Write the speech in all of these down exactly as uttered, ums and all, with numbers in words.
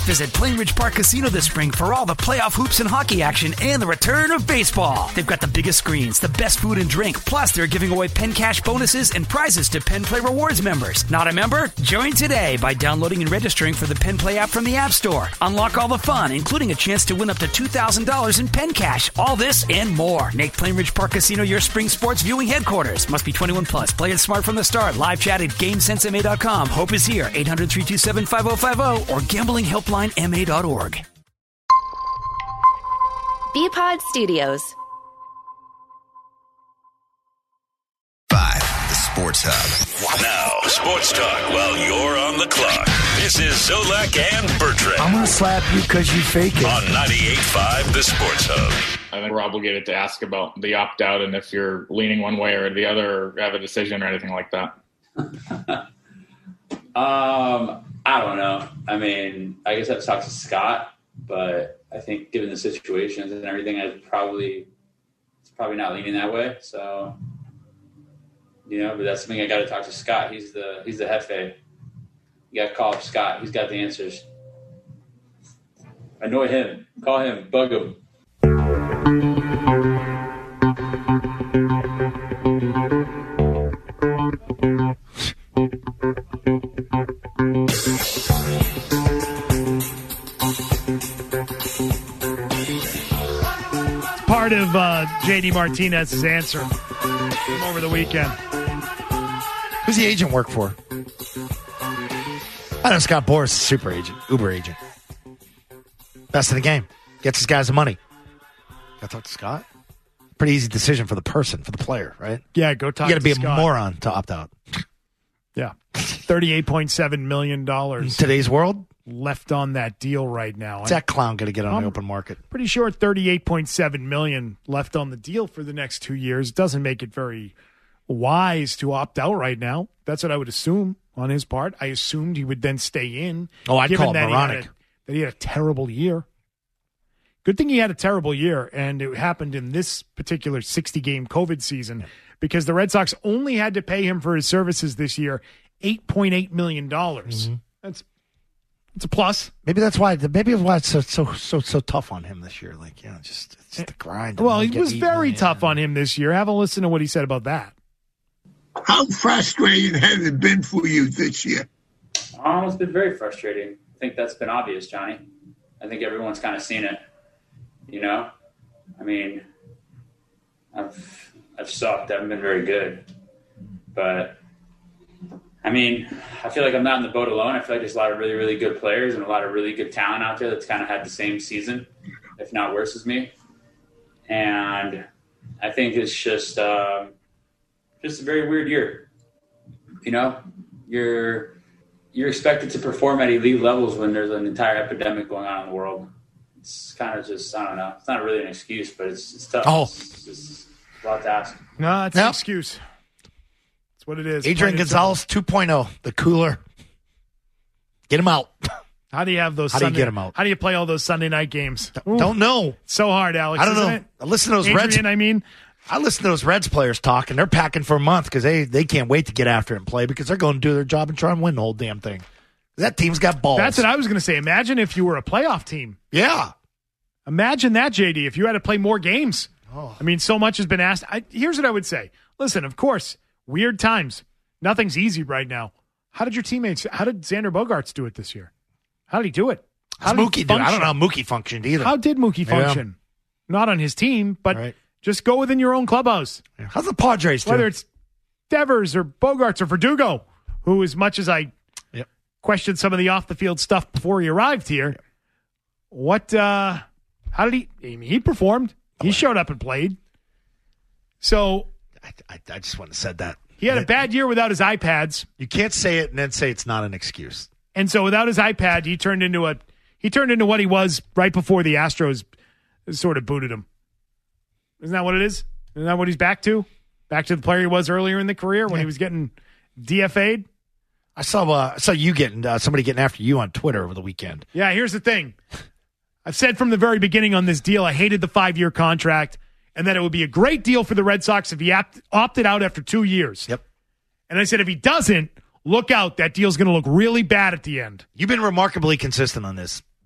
Visit Plainridge Park Casino this spring for all the playoff hoops and hockey action and the return of baseball. They've got the biggest screens, the best food and drink, plus they're giving away Penn Cash bonuses and prizes to Penn Play Rewards members. Not a member? Join today by downloading and registering for the Penn Play app from the App Store. Unlock all the fun, including a chance to win up to two thousand dollars in Penn Cash. All this and more. Make Plainridge Park Casino your spring sports viewing headquarters. Must be twenty-one plus. Play it smart from the start. Live chat at GameSense M A dot com. Hope is here. eight hundred, three two seven, five oh five oh or gambling helpline M A dot org. B-Pod Studios. Five, the Sports Hub. Now, sports talk while you're on the clock. This is Zolak and Bertrand. I'm going to slap you because you fake it. On ninety-eight point five, the Sports Hub. I think we're obligated to ask about the opt-out and if you're leaning one way or the other, or have a decision or anything like that. um, I don't know. I mean, I guess I have to talk to Scott, but I think given the situations and everything, I probably it's probably not leaning that way. So, you know, but that's something I got to talk to Scott. He's the he's the Hefe. You got to call up Scott. He's got the answers. Annoy him. Call him. Bug him. Part of uh, J D Martinez's answer from over the weekend. Who's the agent work for? I know Scott Boras is a super agent, Uber agent. Best in the game. Gets his guys the money. Got to talk to Scott? Pretty easy decision for the person, for the player, right? Yeah, go talk you to got to be Scott. a moron to opt out. Yeah. thirty-eight point seven million dollars. In today's world? Left on that deal right now. What's that clown going to get on I'm the open market? Pretty sure thirty-eight point seven million dollars left on the deal for the next two years. Doesn't make it very wise to opt out right now. That's what I would assume on his part. I assumed he would then stay in. Oh, I'd given call it that moronic. He had a, that he had a terrible year. Good thing he had a terrible year, and it happened in this particular sixty-game COVID season because the Red Sox only had to pay him for his services this year eight point eight million dollars. Mm-hmm. That's it's a plus. Maybe that's why. Maybe that's why it's so so so so tough on him this year. Like, you know, just it's just the grind. Well, he was eaten, very yeah. tough on him this year. Have a listen to what he said about that. How frustrating has it been for you this year? Oh, it's been very frustrating. I think that's been obvious, Johnny. I think everyone's kind of seen it. You know, I mean, I've I've sucked. I haven't been very good, but I mean, I feel like I'm not in the boat alone. I feel like there's a lot of really, really good players and a lot of really good talent out there that's kind of had the same season, if not worse as me. And I think it's just um, just a very weird year. You know, you're you're expected to perform at elite levels when there's an entire epidemic going on in the world. It's kind of just, I don't know. It's not really an excuse, but it's, it's tough. Oh. It's, it's a lot to ask. No, it's Nope. an excuse. That's what it is. Adrian Plain and Gonzalez two point oh, the cooler. Get him out. simple. How do you have those How do you Sunday, get 'em out? How do you play all those Sunday night games? Ooh, Don't know. so hard, Alex. I don't isn't know. It? I listen to those Adrian, Reds. I mean, I listen to those Reds players talk, and they're packing for a month because they, they can't wait to get after it and play because they're going to do their job and try and win the whole damn thing. That team's got balls. that's what I was going to say. Imagine if you were a playoff team. Yeah. Imagine that, J D, if you had to play more games. Oh. I mean, so much has been asked. I, here's what I would say. Listen, of course, weird times. Nothing's easy right now. How did your teammates, how did Xander Bogaerts do it this year? How did he do it? How How's did he Mookie do? I don't function? know how Mookie functioned either. How did Mookie Yeah. function? Not on his team, but Right. just go within your own clubhouse. How's the Padres doing? Whether it's Devers or Bogarts or Verdugo, who, as much as I Yep. questioned some of the off-the-field stuff before he arrived here, yep. what, uh, how did he, I mean, he performed. He showed up and played. So I, I, I just wouldn't have said that. he had a bad year without his iPads. You can't say it and then say it's not an excuse. And so without his iPad, he turned into a, he turned into what he was right before the Astros sort of booted him. Isn't that what it is? Isn't that what he's back to? Back to the player he was earlier in the career when Yeah. he was getting D F A'd? I saw uh, I saw you getting uh, somebody getting after you on Twitter over the weekend. Yeah, here's the thing. I've said from the very beginning on this deal, I hated the five-year contract and that it would be a great deal for the Red Sox if he opt- opted out after two years. Yep. And I said if he doesn't, look out. That deal's going to look really bad at the end. You've been remarkably consistent on this.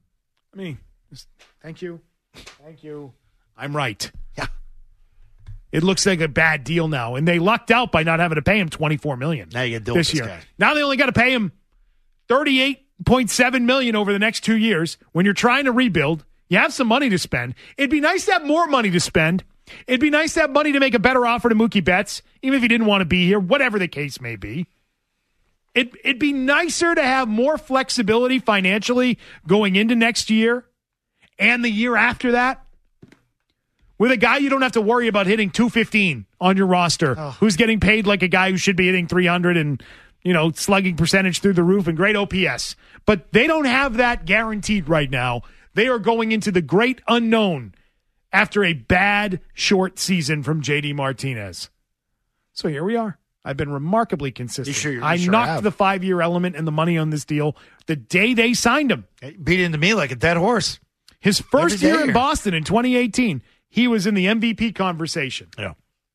I mean, just, thank you. Thank you. I'm right. Yeah. It looks like a bad deal now, and they lucked out by not having to pay him twenty-four million dollars Now you deal this with this year. guy. Now they only got to pay him thirty-eight point seven million dollars over the next two years. When you're trying to rebuild, you have some money to spend. It'd be nice to have more money to spend. It'd be nice to have money to make a better offer to Mookie Betts, even if he didn't want to be here, whatever the case may be. It, it'd be nicer to have more flexibility financially going into next year and the year after that. With a guy you don't have to worry about hitting two fifteen on your roster, oh. who's getting paid like a guy who should be hitting three hundred and, you know, slugging percentage through the roof and great O P S. But they don't have that guaranteed right now. They are going into the great unknown after a bad short season from J D Martinez. So here we are. I've been remarkably consistent. You sure, you I sure knocked have. the five-year element and the money on this deal the day they signed him. It beat into me like a dead horse. His first year in here. Boston in twenty eighteen, he was in the M V P conversation. Yeah.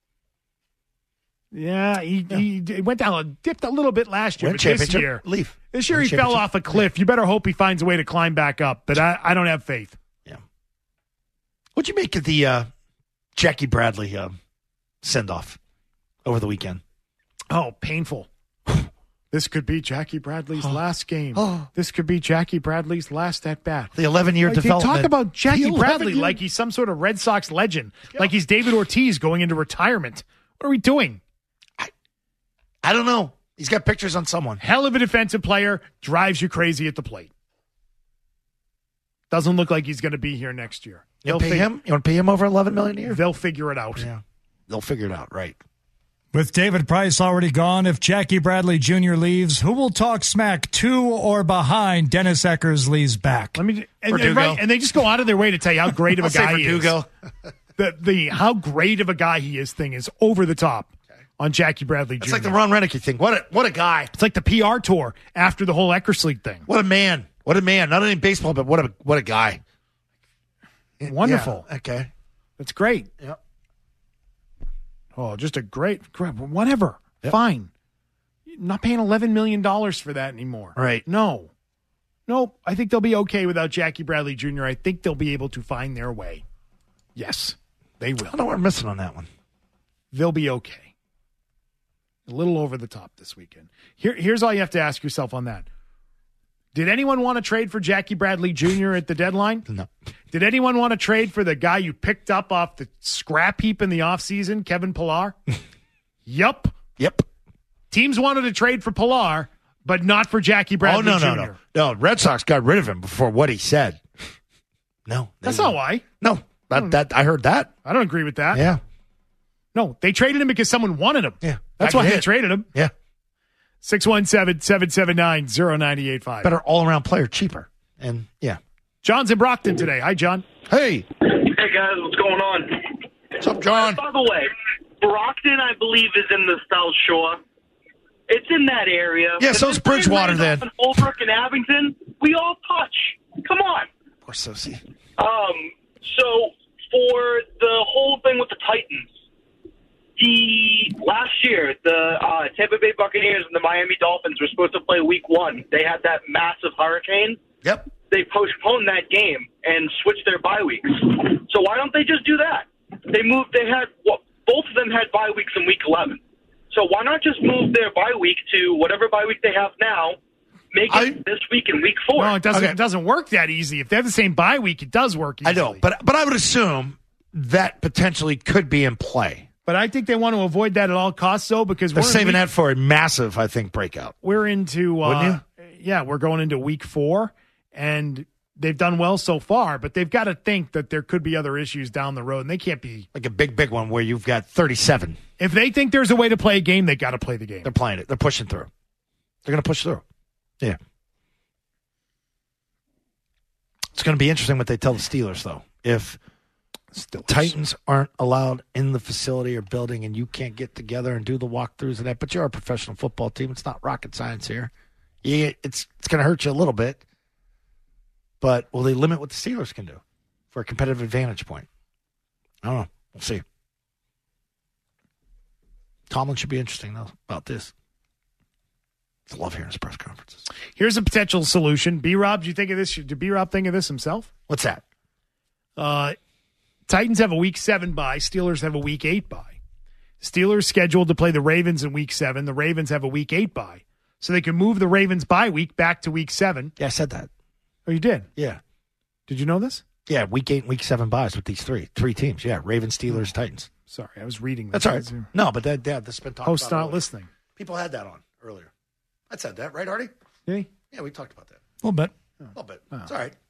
Yeah, he, Yeah. he went down, dipped a little bit last year, Win but this championship, year, leave. this year Win he fell championship. off a cliff. You better hope he finds a way to climb back up, but I, I don't have faith. Yeah. What'd you make of the uh, Jackie Bradley uh, send-off over the weekend? Oh, painful. This could be Jackie Bradley's Oh. last game. Oh. This could be Jackie Bradley's last at-bat. The eleven-year Like, they development. talk about Jackie The Bradley eleven-year like he's some sort of Red Sox legend, like he's David Ortiz going into retirement. What are we doing? I don't know. He's got pictures on someone. Hell of a defensive player, drives you crazy at the plate. Doesn't look like he's going to be here next year. You They'll want to pay fig- him? You want to pay him over eleven million dollars a year? They'll figure it out. Yeah. They'll figure it out, right. With David Price already gone, if Jackie Bradley Junior leaves, who will talk smack to or behind Dennis Eckersley's back? Let me and, Verdugo. and, right, and they just go out of their way to tell you how great of a I'll say guy he is. Verdugo. The the how great of a guy he is thing is over the top on Jackie Bradley It's Junior like the Ron Renicky thing. What a what a guy. It's like the P R tour after the whole Eckersley thing. What a man. What a man. Not only in baseball, but what a what a guy. Wonderful. Yeah, okay. That's great. Yep. Oh, just a great, great whatever. Yep. Fine. I'm not paying eleven million dollars for that anymore. Right. No. No, I think they'll be okay without Jackie Bradley Junior I think they'll be able to find their way. Yes, they will. I don't know what we're missing on that one. They'll be okay. A little over the top this weekend. Here, here's all you have to ask yourself on that. Did anyone want to trade for Jackie Bradley Junior at the deadline? No. Did anyone want to trade for the guy you picked up off the scrap heap in the offseason, Kevin Pillar? Yup. Yep. Teams wanted to trade for Pillar, but not for Jackie Bradley oh, no, no, Junior no. No, Red Sox got rid of him before what he said. No. they That's not didn't. why. No. That, that, I heard that. I don't agree with that. Yeah. No, they traded him because someone wanted him. Yeah. That's That why could they hit. traded him. Yeah. six one seven, seven seven nine, zero nine eight five. Better all-around player, cheaper. And, yeah. John's in Brockton today. Hi, John. Hey. Hey, guys, what's going on? What's up, John? By the way, Brockton, I believe, is in the South Shore. It's in that area. Yeah, But so's this Bridgewater, thing right then. off in Holbrook and Abington, we all touch. Come on. Poor Sosie. Um, so, for the whole thing with the Titans, the last year, the uh, Tampa Bay Buccaneers and the Miami Dolphins were supposed to play week one. They had that massive hurricane. Yep. They postponed that game and switched their bye weeks. So why don't they just do that? They moved. They had well, both of them had bye weeks in week eleven. So why not just move their bye week to whatever bye week they have now? Make it I- this week in week four. No, it doesn't. Okay. It doesn't work that easy. If they have the same bye week, it does work easily. I know, but but I would assume that potentially could be in play. But I think they want to avoid that at all costs, though, because They're we're in saving week- that for a massive, I think, breakout. We're into, Wouldn't uh, yeah, we're going into week four, and they've done well so far, but they've got to think that there could be other issues down the road, and they can't be. Like a big, big one where you've got thirty-seven. If they think there's a way to play a game, they got to play the game. They're playing it. They're pushing through. They're going to push through. Yeah. It's going to be interesting what they tell the Steelers, though. If Steelers. Titans aren't allowed in the facility or building and you can't get together and do the walkthroughs and that, but you're a professional football team. It's not rocket science here. You, it's it's going to hurt you a little bit. But will they limit what the Steelers can do for a competitive advantage point? I don't know. We'll see. Tomlin should be interesting, though, about this. I love hearing his press conferences. Here's a potential solution. B-Rob, do you think of this? Did B-Rob think of this himself? What's that? Uh, Titans have a week seven bye. Steelers have a week eight bye. Steelers scheduled to play the Ravens in week seven. The Ravens have a week eight bye. So they can move the Ravens bye week back to week seven. Yeah, I said that. Oh, you did? Yeah. Did you know this? Yeah, week eight and week seven buys with these three. Three teams. Yeah, Ravens, Steelers, Titans. Sorry, I was reading That's all right. No, but that, yeah, this has been talked Host about. not earlier. listening. People had that on earlier. I said that, right, Artie? Did he? Yeah, we talked about that. A little bit. A little bit. Oh. It's all right.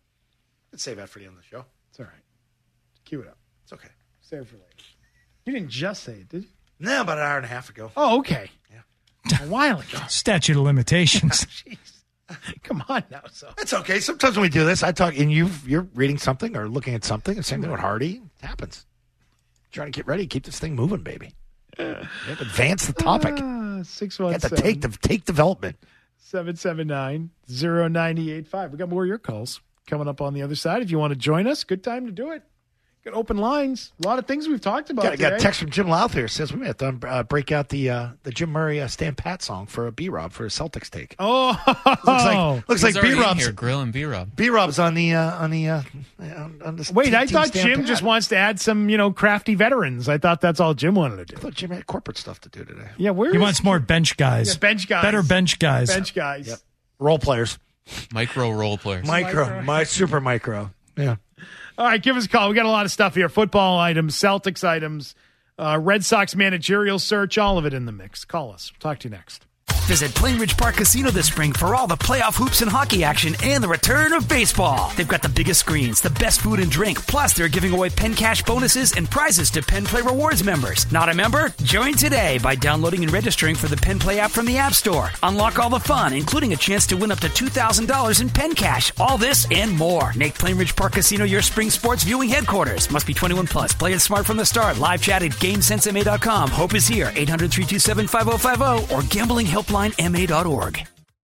Let's save that for the end of the show. It's all right. Cue it up. It's okay. Save it for later. You didn't just say it, did you? No, about an hour and a half ago. Oh, okay. Yeah. A while ago. Statute of limitations. Jeez. Come on now, so. It's okay. Sometimes when we do this, I talk, and you you're reading something or looking at something, and same thing with Hardy. It happens. Trying to get ready, keep this thing moving, baby. Uh, advance the topic. Uh, six one Got to seven. take the take development. seven seven nine, zero nine eight five. We got more of your calls coming up on the other side. If you want to join us, good time to do it. Got open lines. A lot of things we've talked about Got, today. got a text from Jim Louth here. Says we may have to uh, break out the uh, the Jim Murray uh, Stan Pat song for a B-Rob for a Celtics take. Oh, looks like looks He's like already in B-Rob's here, grilling B-Rob. B-Rob's on the uh, on the uh, on, on the Wait, team, I thought Stan Jim Pat. just wants to add some, you know, crafty veterans. I thought that's all Jim wanted to I do. thought Jim had corporate stuff to do today. Yeah, where He is- wants more bench guys. Yeah, bench guys. Better bench guys. bench guys. Yep. Role players, Micro role players. micro, Micro. my super micro. Yeah. All right, give us a call. We got a lot of stuff here. Football items, Celtics items, uh, Red Sox managerial search, all of it in the mix. Call us. Talk to you next. Visit Plainridge Park Casino this spring for all the playoff hoops and hockey action and the return of baseball. They've got the biggest screens, the best food and drink, plus they're giving away Penn Cash bonuses and prizes to Penn Play Rewards members. Not a member? Join today by downloading and registering for the Penn Play app from the App Store. Unlock all the fun, including a chance to win up to two thousand dollars in Penn Cash. All this and more. Make Plainridge Park Casino your spring sports viewing headquarters. Must be twenty-one plus. Play it smart from the start. Live chat at game sense m a dot com. Hope is here. eight hundred, three two seven, five oh five oh or gambling helpline m a dot org.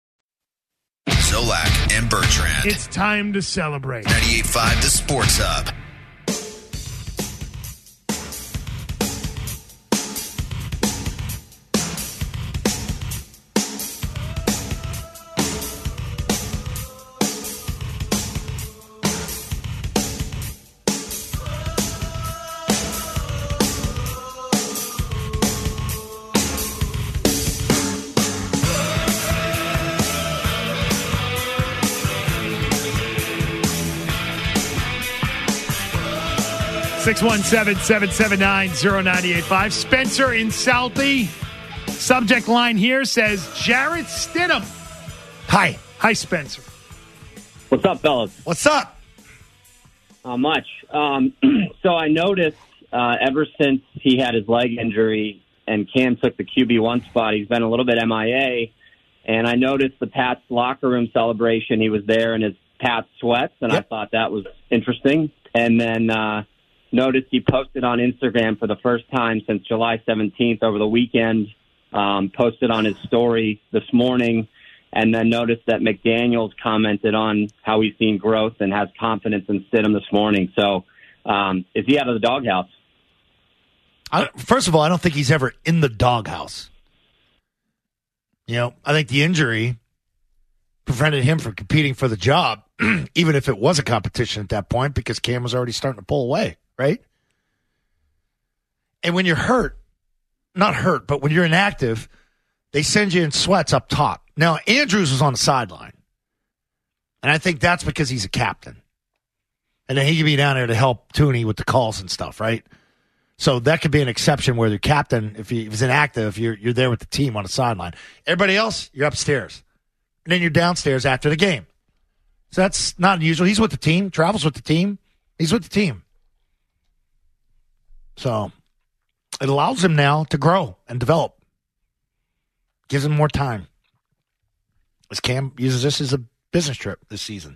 Zolak and Bertrand. It's time to celebrate. ninety-eight point five The Sports Hub. six one seven, seven seven nine, zero nine eight five. Spencer in Southie. Subject line here says Jarrett Stidham. Hi. Hi, Spencer. What's up, fellas? What's up? Not much. Um, so I noticed uh, ever since he had his leg injury and Cam took the Q B one spot, he's been a little bit M I A. And I noticed the Pats locker room celebration. He was there in his Pats sweats, and yep. I thought that was interesting. And then uh, noticed he posted on Instagram for the first time since July seventeenth over the weekend, um, posted on his story this morning, and then noticed that McDaniels commented on how he's seen growth and has confidence in Stidham this morning. So um, is he out of the doghouse? I, first of all, I don't think he's ever in the doghouse. You know, I think the injury prevented him from competing for the job, even if it was a competition at that point, because Cam was already starting to pull away, right? And when you're hurt, not hurt, but when you're inactive, they send you in sweats up top. Now, Andrews was on the sideline, and I think that's because he's a captain. And then he can be down there to help Tooney with the calls and stuff, right? So that could be an exception where the captain, if, he, if he's inactive, you're you're there with the team on the sideline. Everybody else, you're upstairs. And then you're downstairs after the game. So that's not unusual. He's with the team, travels with the team. He's with the team. So it allows him now to grow and develop. Gives him more time. As Cam uses this as a business trip this season.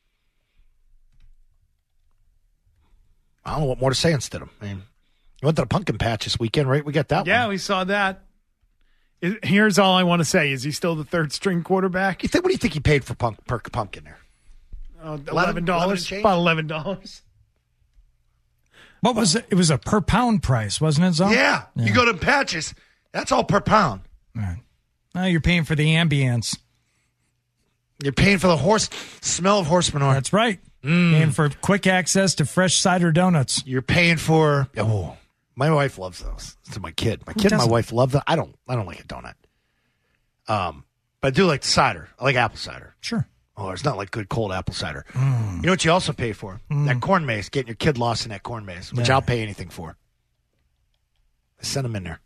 I don't know what more to say instead of. I mean, you went to the pumpkin patch this weekend, right? We got that yeah, one. we saw that. Here's all I want to say. Is he still the third string quarterback? You think? What do you think he paid for punk, per pumpkin there? Uh, eleven dollars. About eleven dollars. What was it? It was a per pound price, wasn't it, Zone? Yeah. yeah. You go to patches, that's all per pound. Right. Oh, you're paying for the ambience. You're paying for the horse smell of horse manure. That's right. Mm. Paying for quick access to fresh cider donuts. You're paying for. Oh, my wife loves those. To my kid, my kid, and my wife love them. I don't. I don't like a donut. Um, but I do like cider. I like apple cider. Sure. Oh, it's not like good cold apple cider. Mm. You know what you also pay for? Mm. That corn maze. Getting your kid lost in that corn maze, which Yeah. I'll pay anything for. I send them in there.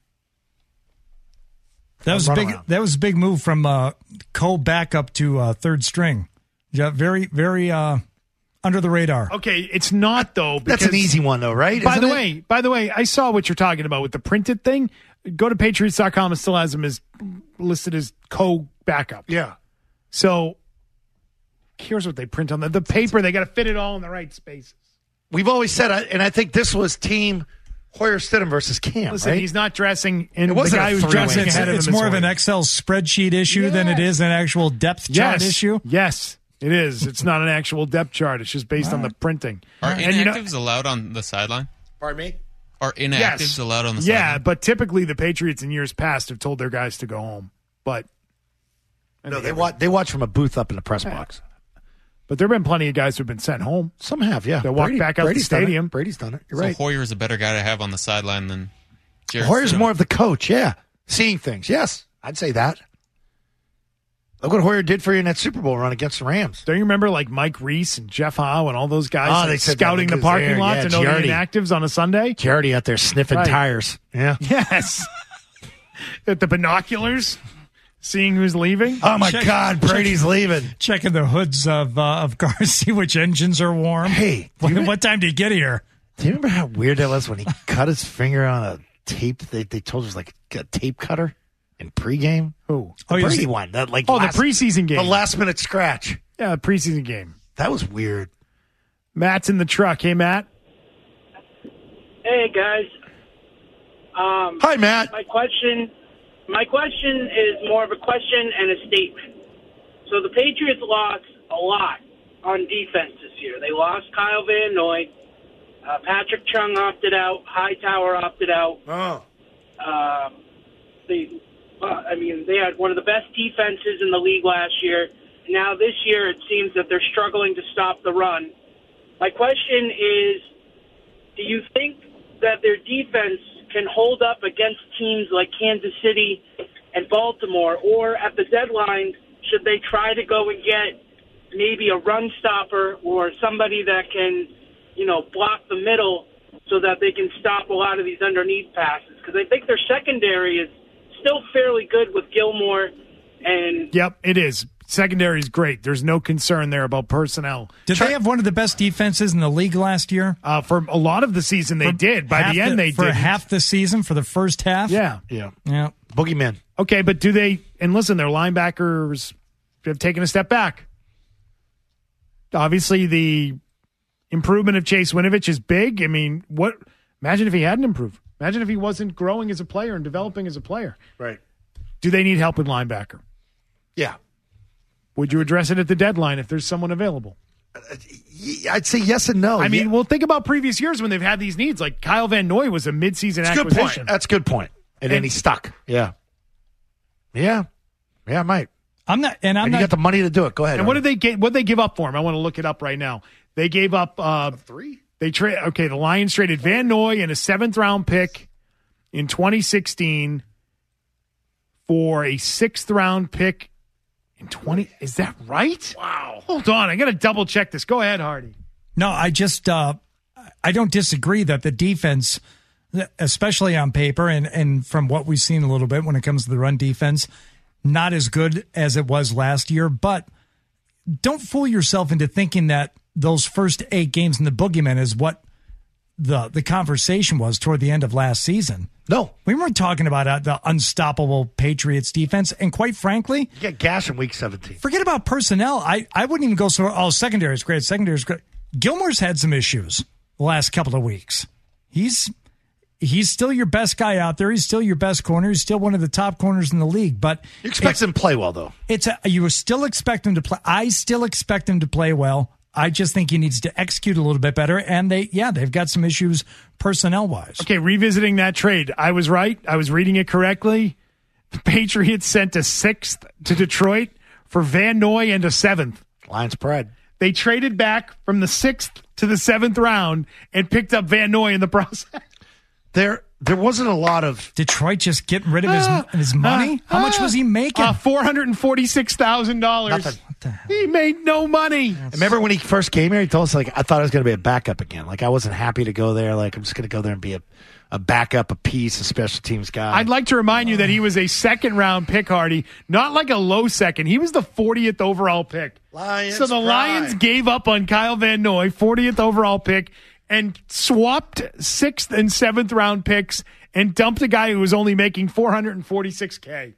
That was a Run big. around. That was a big move from uh, Cole back up to uh, third string. Yeah, very, very uh, under the radar. Okay, it's not though. That's an because- easy one though, right? By Isn't the it? way, by the way, I saw what you're talking about with the printed thing. Go to Patriots dot com. It still has him as listed as co-backup. Yeah. So here's what they print on the, the paper. They got to fit it all in the right spaces. We've always said, and I think this was team Hoyer Stidham versus Cam. Listen, right? he's not dressing, and It the wasn't guy a who's three-way. dressing It's, ahead of it's him is more of an Hoyer. Excel spreadsheet issue than it is an actual depth chart Yes. issue. Yes, it is. It's not an actual depth chart. It's just based on the printing. Are And inactives you know- allowed on the sideline? Pardon me? Are inactives allowed on the yeah, sideline? but typically the Patriots in years past have told their guys to go home. But No, they watch. They watch from a booth up in the press box. But there have been plenty of guys who've been sent home. Some have, yeah. They walk Brady- back out Brady's the done it. stadium. Brady's done it. You're so right. Hoyer is a better guy to have on the sideline than Jared Hoyer's Stidham. more of the coach, yeah. Seeing things, yes. I'd say that. Look what Hoyer did for you in that Super Bowl run against the Rams. Don't you remember like Mike Reese and Jeff Howe and all those guys Oh, like, they said that scouting the because parking they're- lot yeah, to know Giardi. the inactives on a Sunday? Giardi out there sniffing Right. tires. Yeah. Yes. At the binoculars, seeing who's leaving. Oh, my Check- God. check- Brady's leaving. Checking the hoods of uh, of cars, see which engines are warm. Hey, do what, you, what time did you get here? do you remember how weird that was when he cut his finger on a tape? They, they told us like a tape cutter in pregame. Who? The Oh, yes. Brady one. That, like, Oh, last- the preseason game. The last minute scratch. yeah, the preseason game. That was weird. Matt's in the truck. Hey, Matt. Hey guys. Um, Hi, Matt. My question, my question is more of a question and a statement. So the Patriots lost a lot on defense this year. They lost Kyle Van Noy. Uh, Patrick Chung opted out. Hightower opted out. Oh. Um, they, uh, I mean, they had one of the best defenses in the league last year. Now this year, it seems that they're struggling to stop the run. My question is, do you think that their defense can hold up against teams like Kansas City and Baltimore, or at the deadline, should they try to go and get maybe a run stopper or somebody that can, you know, block the middle so that they can stop a lot of these underneath passes? Because I think their secondary is still fairly good with Gilmore and Yep, it is. Secondary is great. There's no concern there about personnel. Did they have one of the best defenses in the league last year? Uh, for a lot of the season, they For did. By half the end, they for did. half the season for the first half. Yeah. Yeah. Yeah. Boogeyman. Okay, but do they? And listen, their linebackers have taken a step back. Obviously, the improvement of Chase Winovich is big. I mean, what? Imagine if he hadn't improved. Imagine if he wasn't growing as a player and developing as a player. Right. Do they need help with linebacker? Yeah. Would you address it at the deadline if there's someone available? I'd say yes and no. I mean, Yeah. well, think about previous years when they've had these needs. Like Kyle Van Noy was a midseason That's a good acquisition. point. That's a good point. And, then And- he's stuck. Yeah. Yeah. Yeah, I might. I'm not, and I'm and you not. got the money to do it. Go ahead. And what did they get? What did they give up for him? I want to look it up right now. They gave up uh, three. They trade. Okay, the Lions traded Van Noy and a seventh round pick in twenty sixteen for a sixth round pick in twenty. Is that right? Wow. Hold on, I got to double check this. Go ahead, Hardy. No, I just uh, I don't disagree that the defense, especially on paper and, and from what we've seen a little bit when it comes to the run defense, not as good as it was last year. But don't fool yourself into thinking that those first eight games in the Boogeyman is what the the conversation was toward the end of last season. No. We weren't talking about uh, the unstoppable Patriots defense. And quite frankly, You get gash in week seventeen. forget about personnel. I, I wouldn't even go so, oh, secondary is great. Secondary is great. Gilmore's had some issues the last couple of weeks. He's he's still your best guy out there. He's still your best corner. He's still one of the top corners in the league. But You expect him to play well, though. it's a, you still expect him to play. I still expect him to play well. I just think he needs to execute a little bit better. And they, yeah, they've got some issues personnel wise. Okay, revisiting that trade. I was right. I was reading it correctly. The Patriots sent a sixth to Detroit for Van Noy and a seventh. Lions pride. They traded back from the sixth to the seventh round and picked up Van Noy in the process. There there wasn't a lot of... Detroit just getting rid of his, uh, his money? Uh, How much was he making? Uh, four hundred forty-six thousand dollars. Nothing. What the hell? He made no money. That's... Remember when he first came here, he told us, like, I thought I was going to be a backup again. Like, I wasn't happy to go there. Like, I'm just going to go there and be a, a backup, a piece, a special teams guy. I'd like to remind you that he was a second-round pick, Hardy. Not like a low second. He was the fortieth overall pick. Lions so the pride. Lions gave up on Kyle Van Noy, fortieth overall pick, and swapped sixth and seventh round picks and dumped a guy who was only making four hundred forty-six K.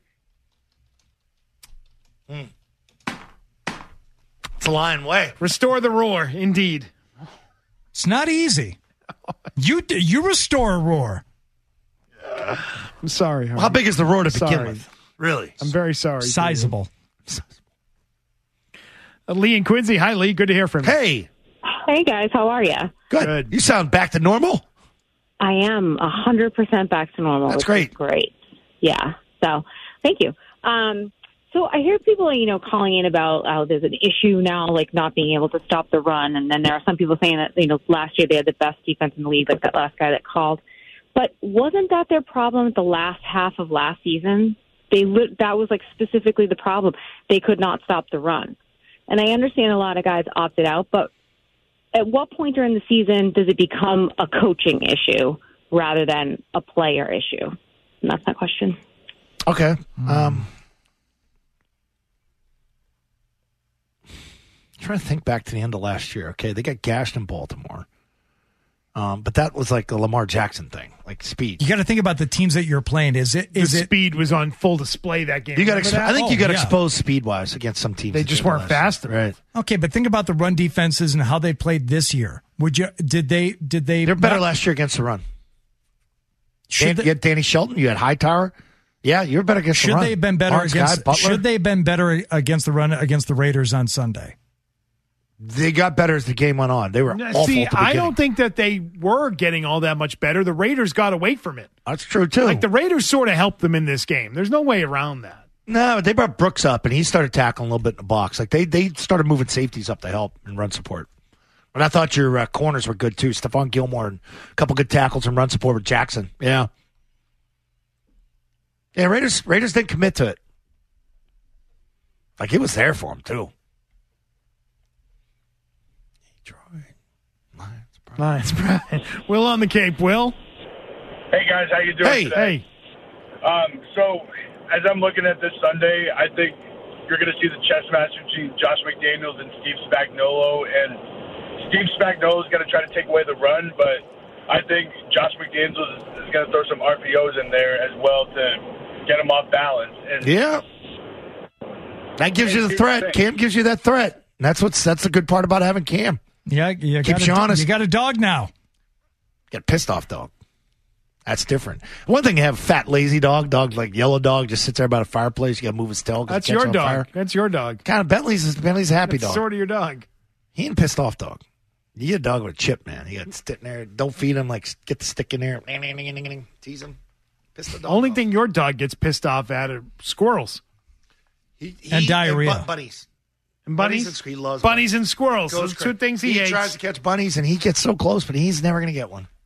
Mm. It's a Lion way. Restore the roar, indeed. It's not easy. You you restore a roar. Uh, I'm sorry. Well, how big is the roar to sorry. begin with? Really? I'm very sorry. Sizable. Uh, Lee and Quincy. Hi, Lee. Good to hear from you. Hey. Hey, guys. How are you? Good. Good. You sound back to normal. I am one hundred percent back to normal. That's which great. Is great. Yeah. So, thank you. Um, so I hear people, you know, calling in about how there's an issue now, like not being able to stop the run. And then there are some people saying that, you know, last year they had the best defense in the league, like that last guy that called. But wasn't that their problem at the last half of last season? They li- That was, like, specifically the problem. They could not stop the run. And I understand a lot of guys opted out, but at what point during the season does it become a coaching issue rather than a player issue? And that's my question. Okay. Um, trying to think back to the end of last year. Okay, they got gashed in Baltimore. Um, but that was like a Lamar Jackson thing, like speed. You got to think about the teams that you're playing. Is it? Is the it? Speed was on full display that game. You got. Exp- I think oh, you got yeah. exposed speed wise against some teams. They just weren't fast, right? Okay, but think about the run defenses and how they played this year. Would you? Did they? Did they? They're better last year against the run. Dan, they, you had Danny Shelton. You had Hightower. Yeah, you're better against should the run. Should they have been better Lawrence against? Guy, should they have been better against the run against the Raiders on Sunday? They got better as the game went on. They were awful See, at the I beginning. don't think that they were getting all that much better. The Raiders got away from it. That's true, too. Like, the Raiders sort of helped them in this game. There's no way around that. No, they brought Brooks up, and he started tackling a little bit in the box. Like, they, they started moving safeties up to help and run support. But I thought your uh, corners were good, too. Stephon Gilmore and a couple good tackles and run support with Jackson. Yeah. Yeah, Raiders, Raiders didn't commit to it. Like, it was there for them, too. Lions pride. Will on the Cape. Will. Hey guys, how you doing hey, today? Hey. Um, so as I'm looking at this Sunday, I think you're going to see the chess match between Josh McDaniels and Steve Spagnuolo, and Steve Spagnuolo is going to try to take away the run, but I think Josh McDaniels is going to throw some R P Os in there as well to get him off balance. And yeah, that gives you the threat. Cam gives you that threat. And that's what's that's the good part about having Cam. Yeah, you keeps got a, you honest. You got a dog now. Get pissed off dog. That's different. One thing to have a fat, lazy dog, dog like yellow dog, just sits there by the fireplace. You got to move his tail. That's your dog. Fire. That's your dog. Kind of Bentley's. Bentley's a happy That's dog. Sort of your dog. He ain't pissed off dog. You get a dog with a chip, man. You got sitting there. Don't feed him. Like get the stick in there. Tease him. Piss the dog Only off. thing your dog gets pissed off at are squirrels he, he, and diarrhea. And bunnies. And bunnies. bunnies and, he loves bunnies bunnies. and squirrels. Goes Those two things he, he hates. tries to catch bunnies, and he gets so close, but he's never going to get one.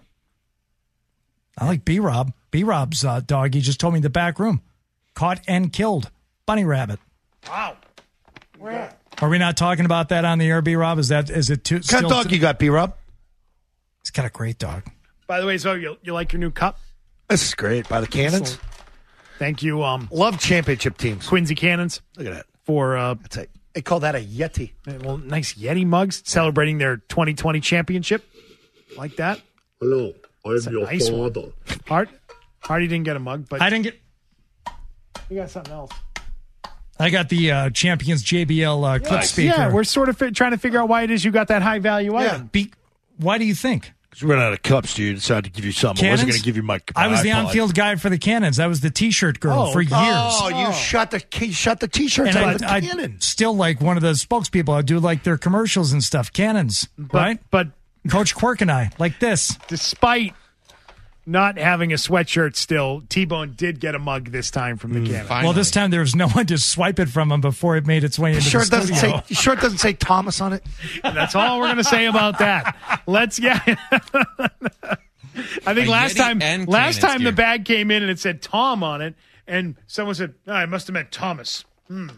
I like B-Rob. B-Rob's uh, dog, he just told me in the back room. Caught and killed bunny rabbit. Wow. Where? Are we not talking about that on the air, B-Rob? Is that is it too? What kind of dog t- you got, B-Rob? He's got a great dog. By the way, so you you like your new cup? This is great. By the Cannons. So, thank you. Um, Love championship teams. Quincy Cannons. Look at that. For uh, That's a, they call that a Yeti. Well, nice Yeti mugs celebrating their twenty twenty championship. Like that. Hello, I'm That's a your nice father. One. Hart, Hardy didn't get a mug, but I didn't get. You got something else. I got the uh, Champions J B L uh, clip Nice. speaker. Yeah, we're sort of fi- trying to figure out why it is you got that high value item. Be- why do you think? Because we ran out of cups, dude. Decided to give you something. I wasn't going to give you my. I was the iPod. on-field guy for the Cannons. I was the T-shirt girl Oh, for years. Oh, you shut the you shut the T-shirts and out I, of the I Cannon. still like one of the spokespeople. I do like their commercials and stuff. Cannons, But, right? But Coach Quirk and I like this. despite not having a sweatshirt still, T-Bone did get a mug this time from the Canada. Well, this time there was no one to swipe it from him before it made its way into Sure the it doesn't studio. say. Sure it doesn't say Thomas on it. That's all we're going to say about that. Let's yeah. I think A last Yeti time, and last Kane's time gear. the bag came in and it said Tom on it, and someone said, oh, "I must have meant Thomas." Hmm.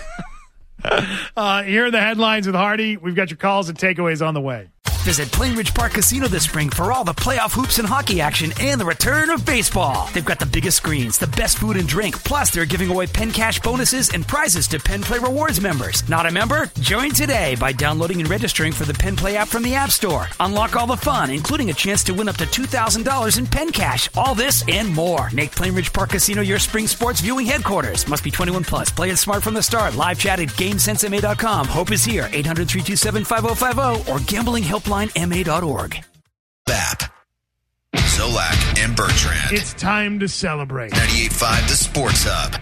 uh, here are the headlines with Hardy. We've got your calls and takeaways on the way. Visit Plainridge Park Casino this spring for all the playoff hoops and hockey action and the return of baseball. They've got the biggest screens, the best food and drink, plus they're giving away Penn Cash bonuses and prizes to Penn Play Rewards members. Not a member? Join today by downloading and registering for the Penn Play app from the App Store. Unlock all the fun, including a chance to win up to two thousand dollars in Penn Cash. All this and more. Make Plainridge Park Casino your spring sports viewing headquarters. Must be twenty-one plus. Play it smart from the start. Live chat at GameSense M A dot com. Hope is here. eight hundred, three two seven, five oh five oh or gambling helpline M A dot org. Bap. Zolak and Bertrand. It's time to celebrate. ninety-eight point five The Sports Hub.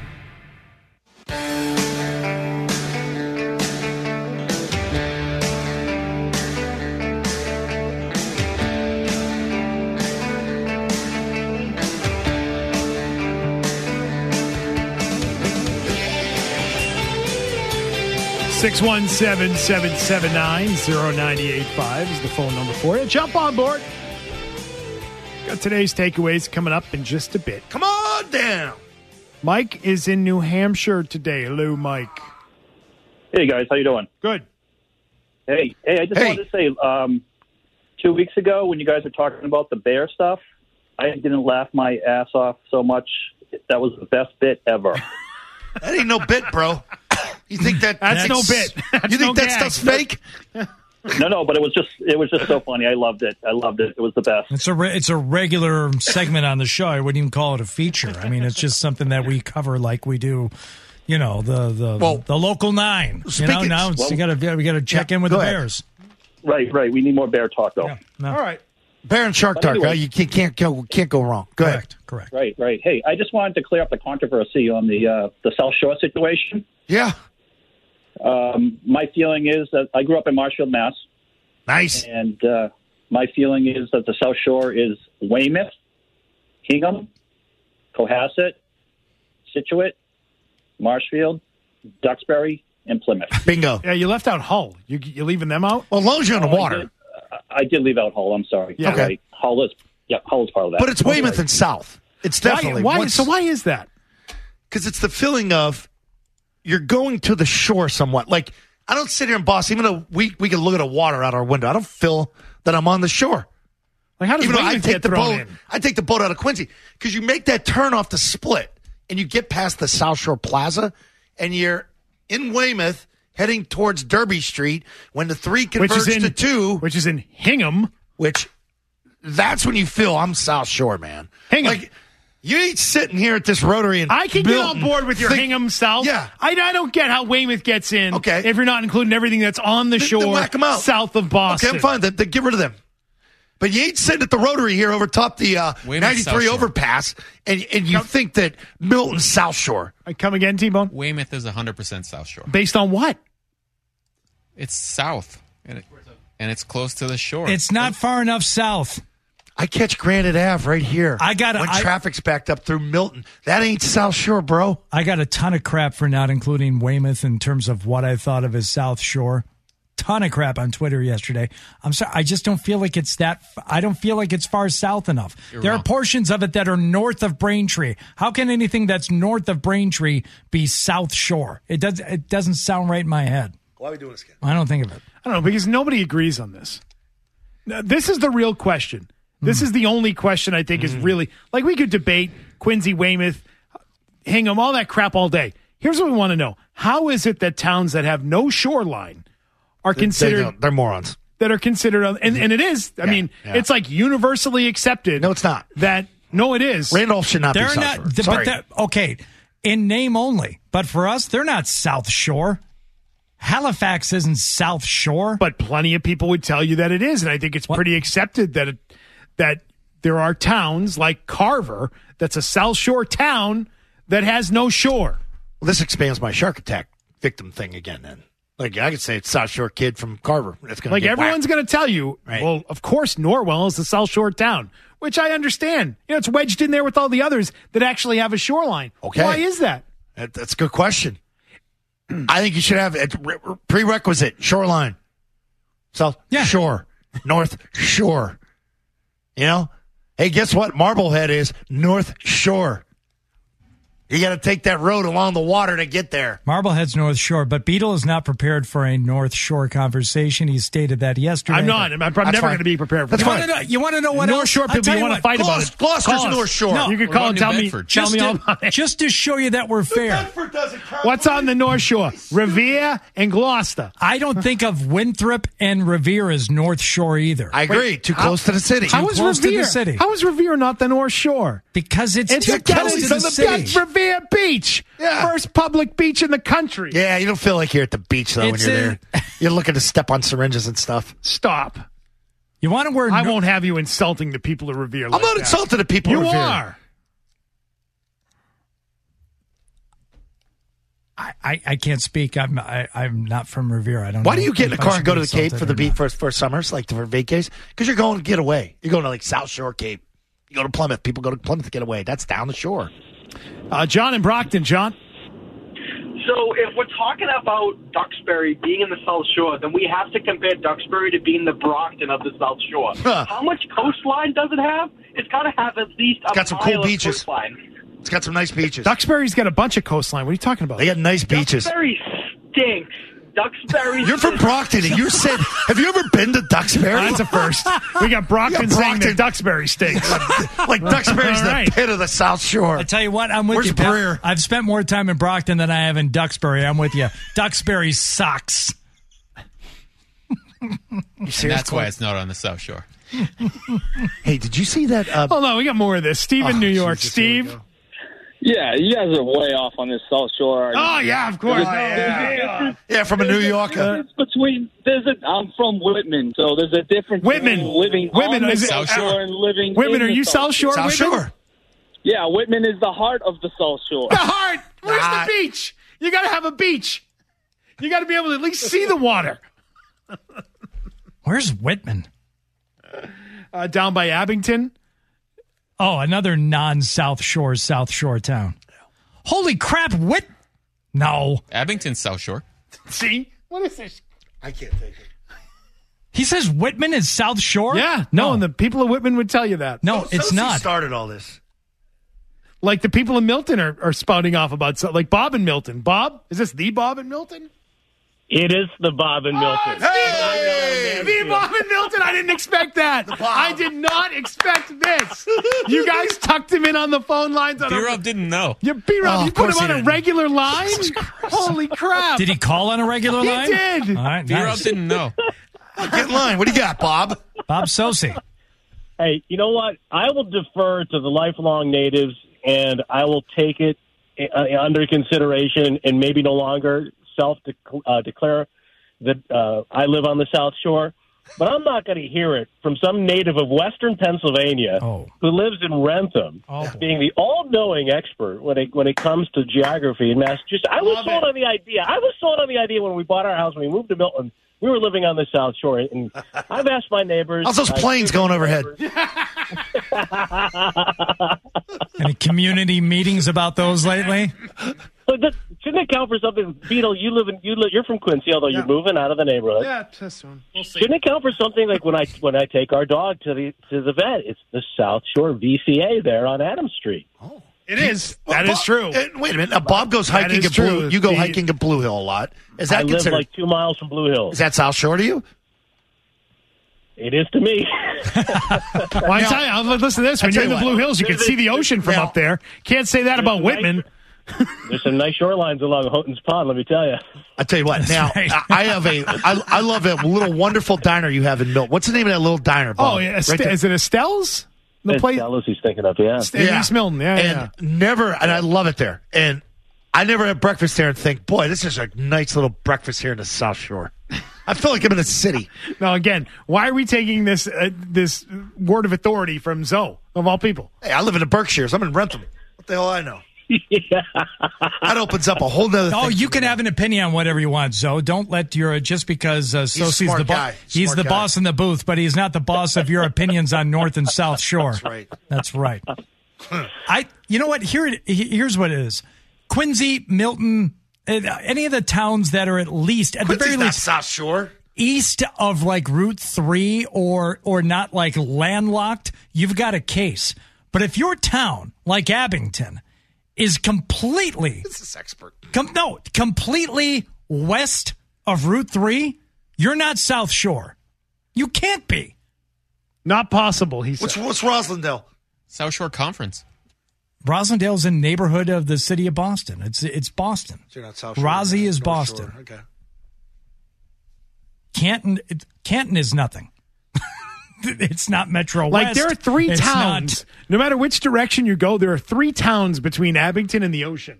six one seven, seven seven nine, zero nine eight five is the phone number for you. Jump on board. Got today's takeaways coming up in just a bit. Come on down. Mike is in New Hampshire today. Hello, Mike. Hey, guys. How you doing? Good. Hey, hey. I just Hey. wanted to say, um, two weeks ago when you guys were talking about the bear stuff, I didn't laugh my ass off so much. That was the best bit ever. That ain't no bit, bro. You think that That's no bit. That's you think no that gag. stuff's fake? No, no, but it was just it was just so funny. I loved it. I loved it. It was the best. It's a re- it's a regular segment on the show. I wouldn't even call it a feature. I mean, it's just something that we cover like we do, you know, the the Well, the local nine. You know, speaking- now it's, well- you got to we got to check Yeah, in with go the ahead. Bears. Right, right. We need more bear talk, though. Yeah, no. All right. Bear and Shark But Talk, anyway. huh? You can't, can't go can't go wrong. Go ahead. Correct, correct. Right, right. Hey, I just wanted to clear up the controversy on the uh, the South Shore situation. Yeah. Um, my feeling is that I grew up in Marshfield, Mass. Nice. And uh, my feeling is that the South Shore is Weymouth, Hingham, Cohasset, Scituate, Marshfield, Duxbury, and Plymouth. Bingo. Yeah, you left out Hull. You you leaving them out? Well, as long as you're on the Oh, I water. did, uh, I did leave out Hull. I'm sorry. Yeah. Okay. Right. Hull is yeah, Hull is part of that. But it's Weymouth Okay. and South. It's definitely. Why, why so why is that? Because it's the feeling of you're going to the shore somewhat. Like, I don't sit here in Boston, even though we, we can look at the water out our window. I don't feel that I'm on the shore. Like, how does Even though I Weymouth take get the thrown boat, in? I take the boat out of Quincy because you make that turn off the split and you get past the South Shore Plaza and you're in Weymouth heading towards Derby Street when the three Which converge is in to two, which is in Hingham. which that's when you feel I'm South Shore, man. Hingham. Like you ain't sitting here at this Rotary and I can get on board with your think- Hingham South. Yeah. I, I don't get how Weymouth gets in. Okay. If you're not including everything that's on the Then- shore then whack 'em out. south of Boston. Okay, I'm fine. Then, then get rid of them. But you ain't sitting at the Rotary here over top the uh, Weymouth, ninety-three South Shore. overpass, and and you think that Milton South Shore. I come again, T-Bone? Weymouth is one hundred percent South Shore. Based on what? It's south, and, it, and it's close to the shore. It's not far enough south. I catch Granite Ave right here. I got when I, traffic's backed up through Milton. That ain't South Shore, bro. I got a ton of crap for not including Weymouth in terms of what I thought of as South Shore. Ton of crap on Twitter yesterday. I'm sorry. I just don't feel like it's that. I don't feel like it's far south enough. You're there wrong. are portions of it that are north of Braintree. How can anything that's north of Braintree be South Shore? It does. It doesn't sound right in my head. Why are we doing this again? I don't think of it. I don't know, because nobody agrees on this. Now, this is the real question. This Hmm. is the only question I think is really, like, we could debate Quincy, Weymouth, Hingham, all that crap all day. Here's what we want to know. How is it that towns that have no shoreline are They considered, don't. They're morons. that are considered, and, and it is, I Yeah, mean, yeah. it's like universally accepted. No, it's not. That, no, it is. Randolph should not They're be South not. Shore. th- Sorry. But that, okay, in name only. But for us, they're not South Shore. Halifax isn't South Shore. But plenty of people would tell you that it is, and I think it's What? pretty accepted that it, that there are towns like Carver that's a South Shore town that has no shore. Well, this expands my shark attack victim thing again. Then Like, I could say it's South Shore kid from Carver. That's gonna Like, get everyone's whacked. going to tell you, Right. well, of course, Norwell is the South Shore town, which I understand. You know, it's wedged in there with all the others that actually have a shoreline. Okay. Why is that? That, that's a good question. I think you should have a prerequisite shoreline. South Yeah. Shore, North Shore. You know? Hey, guess what? Marblehead is North Shore. You got to take that road along the water to get there. Marblehead's North Shore, but Beetle is not prepared for a North Shore conversation. He stated that yesterday. I'm not. I'm, I'm never going to be prepared for you that. Want to know, you want to know what North else? Shore I'll people, tell you want to what, fight about Gloucester- it. Gloucester's Call us. North Shore. No, you can What call about and New tell me, Bedford? tell Just me to, all about it. just to show you that we're fair. What's on the North Shore? Revere and Gloucester. I don't think of Winthrop and Revere as North Shore either. I agree. Too close to the city. How is close to the Revere? city. How is Revere not the North Shore? because it's, It's too a close it's to the the city. best Revere Beach. Yeah. First public beach in the country. Yeah, you don't feel like you're at the beach, though, It's when you're a- there. You're looking to step on syringes and stuff. Stop. You want to wear? I no- won't have you insulting the people of Revere. I'm like not that. insulting the people You of Revere. are. I, I, I can't speak. I'm I, I'm not from Revere. I don't. Why know do you get in a if I car should and go be to the Cape insulted for the or beach not. for, for summers, like for vacays? Because you're going to get away. You're going to like South Shore Cape. You go to Plymouth. People go to Plymouth to get away. That's down the shore. Uh, John in Brockton. John. So if we're talking about Duxbury being in the South Shore, then we have to compare Duxbury to being the Brockton of the South Shore. Huh. How much coastline does it have? It's got to have at least a Got some mile cool of beaches. coastline. It's got some nice beaches. Duxbury's got a bunch of coastline. What are you talking about? They got nice beaches. Duxbury stinks. Duxbury. You're from Brockton, and you said, have you ever been to Duxbury? That's a first. We got Brockton, Yeah, saying Brockton. that Duxbury stinks. Like Duxbury's All the right. pit of the South Shore. I tell you what, I'm with Where's you. Pat. Breer? I've spent more time in Brockton than I have in Duxbury. I'm with you. Duxbury sucks. You And serious, that's why Clark? it's not on the South Shore. Hey, did you see that? Uh, Hold on, we got more of this. Steve in Oh, New York. Jesus, here we Steve. go. Yeah, you guys are way off on this South Shore. Oh yeah, of course. There's- yeah. Yeah, from a New Yorker. There's a difference between there's a, I'm from Whitman, so there's a difference Whitman. between living Whitman, on the is it- South Shore and living. Whitman, in are the you South Shore? South Whitman? Shore. Yeah, Whitman is the heart of the South Shore. The heart. Where's Nah. the beach? You got to have a beach. You got to be able to at least see the water. Where's Whitman? Uh, down by Abington. Oh, another non-South Shore South Shore town. Holy crap! Whit? No, Abington's South Shore. See? What is this? I can't take it. he says Whitman is South Shore. Yeah. No, and the people of Whitman would tell you that. no, it's Sophie not. started all this. Like the people in Milton are, are spouting off about, so- like Bob in Milton. Bob? Is this the Bob in Milton? It is the Bob and Milton. Hey! The Bob in Milton. I didn't expect that. I did not expect this. You guys tucked him in on the phone lines. On B-Rob didn't know. You, B-Rob, Oh, you of put course him he on a didn't. regular line? Holy crap. Did he call on a regular He line? did. All right, B-Rob nice. didn't know. Get in line. What do you got, Bob? Bob Sosi. Hey, you know what? I will defer to the lifelong natives, and I will take it uh, under consideration and maybe no longer self-declare that uh, I live on the South Shore. But I'm not going to hear it from some native of Western Pennsylvania Oh. who lives in Wrentham, Oh. being the all-knowing expert when it when it comes to geography in Massachusetts. I was Love sold it. on the idea. I was sold on the idea when we bought our house, when we moved to Milton. We were living on the South Shore, and I've asked my neighbors. How's those I've- planes going overhead? Any community meetings about those lately? But that, shouldn't it count for something? Beetle, you live in you live, you're from Quincy, although you're moving out of the neighborhood. Yeah, too soon. We'll see. Shouldn't it count for something like when I when I take our dog to the to the vet? It's the South Shore V C A there on Adams Street. It is. That Well, is true. Bob- uh, wait a minute. Now, Bob goes That hiking is at Blue. true. You go The- hiking at Blue Hill a lot. Is that I live considered? like two miles from Blue Hills. Is that South Shore to you? It is to me. Well, I tell you, I'll- listen to this. When I you're tell in the you Blue what. Hills, you can see the ocean from Now- up there. Can't say that about There's a Whitman. There's some nice shorelines along Houghton's Pond, let me tell you. I tell you what. Now right. I I have a. I, I love a little wonderful diner you have in Milton. What's the name of that little diner, Bob? Oh, yeah. Right Est- there. is it Estelle's? The It's place Dallas he's thinking of, yeah. in East Milton. Yeah, and yeah. never, and I love it there. And I never have breakfast there and think, boy, this is a nice little breakfast here in the South Shore. I feel like I'm in a city. Now, again, why are we taking this uh, this word of authority from Zoe, of all people? Hey, I live in the Berkshires. I'm in Wrentham. What the hell I know? yeah. That opens up a whole nother Oh, thing. you can have an opinion on whatever you want, Zoe. Don't let your just because uh, Sosie's smart the guy. boss. He's Smart the guy. boss in the booth, but he's not the boss of your opinions on North and South Shore. That's right. That's right. I. You know what? Here, it- here's what it is. Quincy, Milton, uh, any of the towns that are at least at the Quincy's very not least South Shore. east of like Route three or or not like landlocked, you've got a case. But if your town, like Abington, is completely This is expert. com- no, completely west of Route three, you're not South Shore. You can't be. Not possible, he said. What's, what's Roslindale? South Shore Conference. Rosendale's a neighborhood of the city of Boston. It's it's Boston. So you're not South Shore. Rossie you're is North Boston. Shore. Okay. Canton it, Canton is nothing. It's not Metro Like West. there are three It's towns. No matter which direction you go, there are three towns between Abington and the ocean.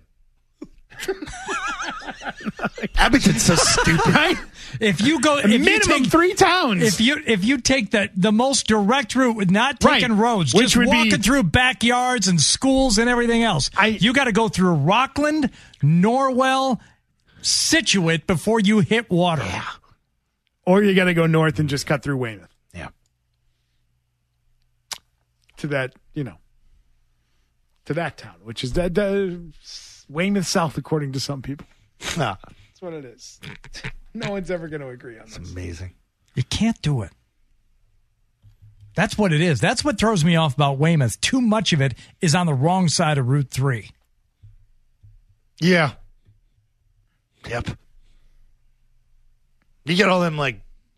Abington's so stupid, right? If you go, A if you minimum take, three towns. If you if you take the the most direct route with not taking Right. roads, Which just would be- walking through backyards and schools and everything else, you got to go through Rockland, Norwell, Situate before you hit water. Yeah. Or you got to go north and just cut through Weymouth. Yeah. To that, you know, to that town, which is that uh, Weymouth South, according to some people. Nah. That's what it is. No one's ever going to agree on this. Amazing. You can't do it. That's what it is. That's what throws me off about Weymouth. Too much of it is on the wrong side of Route three. Yeah. Yep. You get all them, like,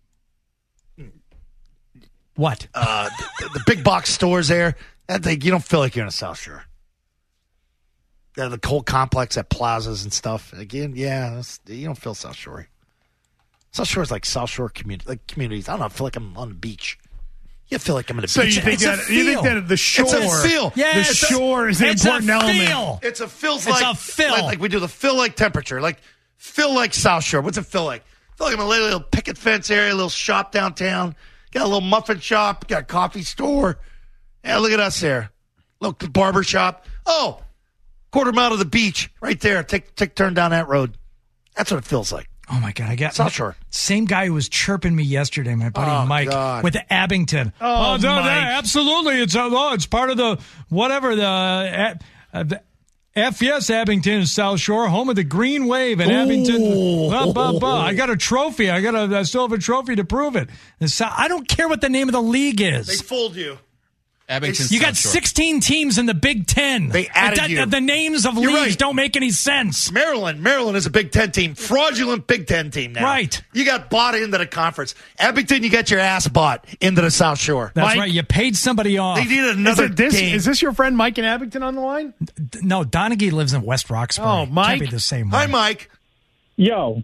What? uh, the, the big box stores there. That thing, you don't feel like you're in the South Shore. Yeah, the whole complex at plazas and stuff. Again, yeah, that's, you don't feel South Shore. South Shore is like South Shore community, like communities. I don't know. I feel like I'm on the beach. You feel like I'm in a So beach. you think It's a that you think feel. that the shore, It's a feel. Yeah, the it's a- shore is an it's a important element. feel. It's a feels It's like a feel. Like, like we do the feel like temperature. Like feel like South Shore. What's it feel like? Feel like I'm in a little, little picket fence area, a little shop downtown. Got a little muffin shop. Got a coffee store. Yeah, look at us there. Little barber shop. Oh, quarter mile to the beach, right there. Take take a turn down that road. That's what it feels like. Oh my God! I got South Shore. Same guy who was chirping me yesterday, my buddy Oh, Mike God. with the Abington. Oh, no, no, Mike. absolutely! It's uh, oh, it's part of the whatever the. Uh, uh, the F yes, Abington is South Shore, home of the Green Wave in Abington. Bah, bah, bah. I got a trophy. I got a. I still have a trophy to prove it. The Sou- I don't care what the name of the league They is. fooled you. Abington. You got South Shore. sixteen teams in the Big Ten. They added the, you. The names of You're leagues right. don't make any sense. Maryland. Maryland is a Big Ten team. Fraudulent Big Ten team now. Right. You got bought into the conference. Abington, you got your ass bought into the South Shore. That's Mike- right. You paid somebody off. They needed Is, another it this, game. is this your friend Mike in Abington on the line? No, Donaghy lives in West Roxbury. Oh, Mike. Can't be the same Hi, one. Mike. Yo,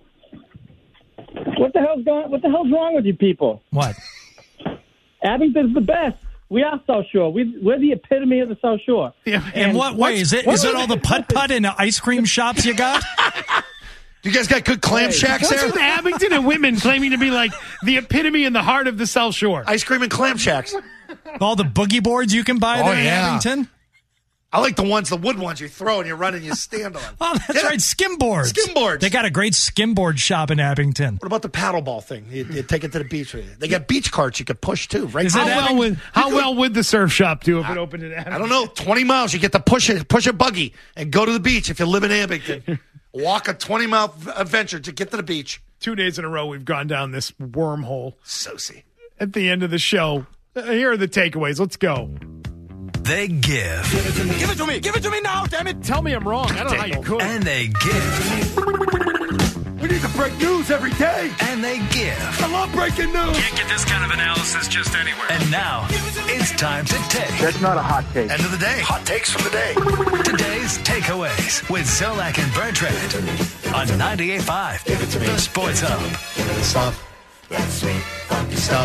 what the hell's going? What the hell's wrong with you people? What? Abington's the best. We are South Shore. We, we're the epitome of the South Shore. Yeah. In what way? Is it what's is it with- all the putt putt and the ice cream shops you got? You guys got good clam Hey, shacks What's there? with Abington and Whitman claiming to be like the epitome in the heart of the South Shore? Ice cream and clam shacks. All the boogie boards you can buy Oh, there in yeah. Abington? I like the ones, the wood ones you throw and you run and you stand on. Oh, that's Yeah. right. Skim boards. Skim boards. They got a great skim board shop in Abington. What about the paddle ball thing? You, you take it to the beach with you. They got beach carts you could push too, right? Is How it well Abing- would how well would the surf shop do if it opened in Abington? I don't know. Twenty miles. You get to push it, push a buggy and go to the beach if you live in Abington. Walk a twenty mile v- adventure to get to the beach. Two days in a row, we've gone down this wormhole. Sosie. At the end of the show, uh, here are the takeaways. Let's go. They give. Give it to me. Give it to me now, damn it. Tell me I'm wrong. I don't know how you could. And they give. We need to break news every day. And they give. I love breaking news. Can't get this kind of analysis just anywhere. And now, it's time to take. That's not a hot take. End of the day. Hot takes from the day. Today's takeaways with Zolak and Bertrand on ninety-eight point five. The Sports Hub. Stuff. Stuff.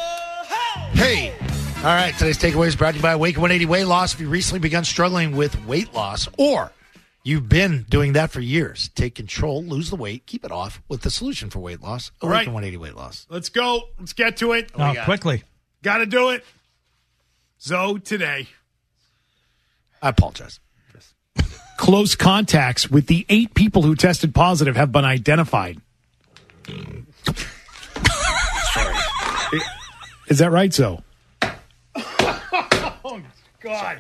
Hey. All right. Today's takeaway is brought to you by Wake one eighty Weight Loss. If you've recently begun struggling with weight loss or you've been doing that for years, take control, lose the weight, keep it off with the solution for weight loss. All right. Awaken one eighty Weight Loss. Let's go. Let's get to it. Oh, quickly. Got to do it. Zoe today. I apologize. Just Close contacts with the eight people who tested positive have been identified. Sorry. Is that right, so? Oh, God.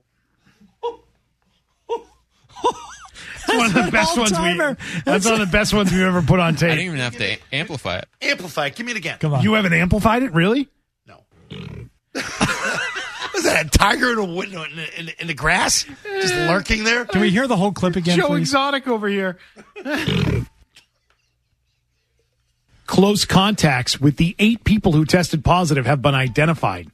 That's one of the best ones we. That's one of the best ones we've ever put on tape. I didn't even have to amplify it. Amplify it. Give me it again. Come on. You haven't amplified it, really? Was that a tiger in, a, window in, the, in, the, in the grass? Just lurking there? Can we hear the whole clip again, Joe please? Exotic over here. Close contacts with the eight people who tested positive have been identified.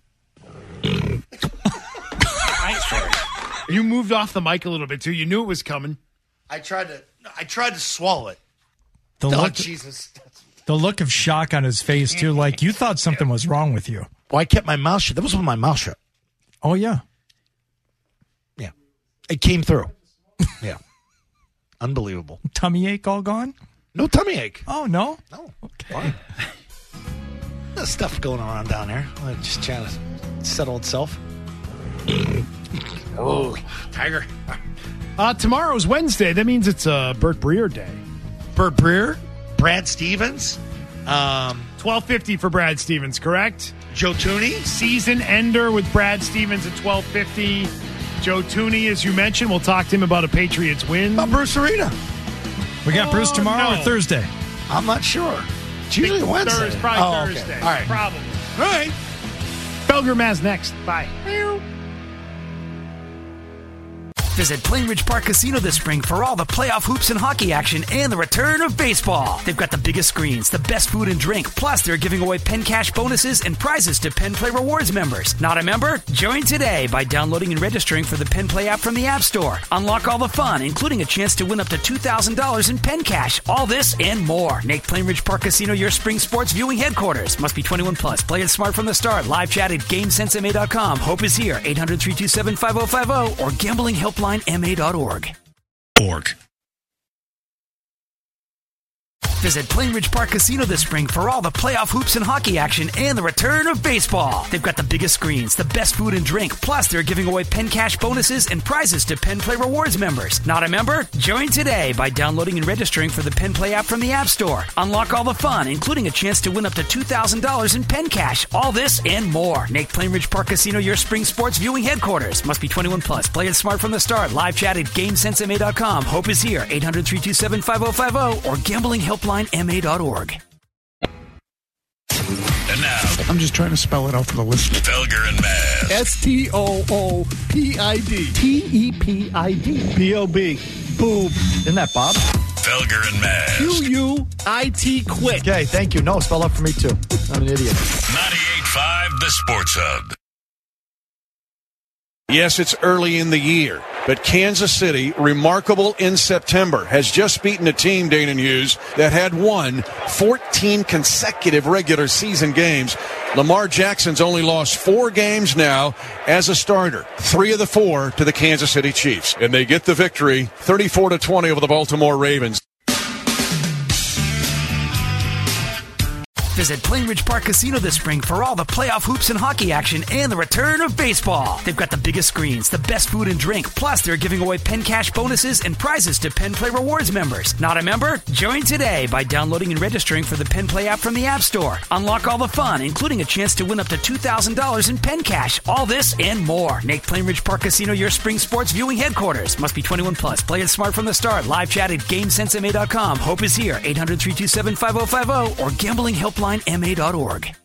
You moved off the mic a little bit, too. You knew it was coming. I tried to I tried to swallow it. The oh, look, Jesus. the look of shock on his face, too, like you thought something was wrong with you. Well, I kept my mouth shut. That was with my mouth shut. Oh, yeah. Yeah. It came through. Yeah. Unbelievable. Tummy ache all gone? No tummy ache. Oh, no? No. Okay. There's stuff going on down there. I'm just trying to settle itself. Oh, tiger. Uh, tomorrow's Wednesday. That means it's uh, Bert Breer Day. Bert Breer, Brad Stevens. Um, twelve fifty for Brad Stevens, correct? Joe Tooney. Season ender with Brad Stevens at twelve fifty. Joe Tooney, as you mentioned, we'll talk to him about a Patriots win. About Bruce Arena. We got oh, Bruce tomorrow no. or Thursday? I'm not sure. It's usually Wednesday. Thursday, probably oh, Thursday. Okay. All right. Probably. All right. Felger Maz next. Bye. Visit Plainridge Park Casino this spring for all the playoff hoops and hockey action and the return of baseball. They've got the biggest screens, the best food and drink, plus they're giving away Penn Cash bonuses and prizes to Penn Play Rewards members. Not a member? Join today by downloading and registering for the Penn Play app from the App Store. Unlock all the fun, including a chance to win up to two thousand dollars in Penn Cash. All this and more. Make Plainridge Park Casino your spring sports viewing headquarters. Must be twenty-one plus. Play it smart from the start. Live chat at GameSense M A dot com. Hope is here. eight hundred, three two seven, five oh five oh or gambling helpline M A dot org. Org. Visit Plainridge Park Casino this spring for all the playoff hoops and hockey action and the return of baseball. They've got the biggest screens, the best food and drink, plus they're giving away Penn Cash bonuses and prizes to Penn Play Rewards members. Not a member? Join today by downloading and registering for the Penn Play app from the App Store. Unlock all the fun, including a chance to win up to two thousand dollars in Penn Cash. All this and more. Make Plainridge Park Casino your spring sports viewing headquarters. Must be twenty-one plus. Play it smart from the start. Live chat at GameSense M A dot com. Hope is here. eight hundred, three two seven, five oh five oh or gambling helpline M A dot org. And now, I'm just trying to spell it out for the listener. Felger and Maz. S T O O P I D. T E P I D. P O B. Boob. Isn't that Bob? Felger and Maz. Q U I T quit. Okay, thank you. No, spell out for me too. I'm an idiot. ninety-eight point five The Sports Hub. Yes, it's early in the year, but Kansas City, remarkable in September, has just beaten a team, Dana Hughes, that had won fourteen consecutive regular season games. Lamar Jackson's only lost four games now as a starter, three of the four to the Kansas City Chiefs. And they get the victory, thirty-four to twenty over the Baltimore Ravens. Visit Plainridge Park Casino this spring for all the playoff hoops and hockey action and the return of baseball. They've got the biggest screens, the best food and drink, plus they're giving away Penn Cash bonuses and prizes to Penn Play Rewards members. Not a member? Join today by downloading and registering for the Penn Play app from the App Store. Unlock all the fun, including a chance to win up to two thousand dollars in Penn Cash. All this and more. Make Plainridge Park Casino your spring sports viewing headquarters. Must be twenty-one plus. Play it smart from the start. Live chat at GameSense M A dot com. Hope is here. eight hundred, three two seven, five oh five oh or gambling helpline M A dot org.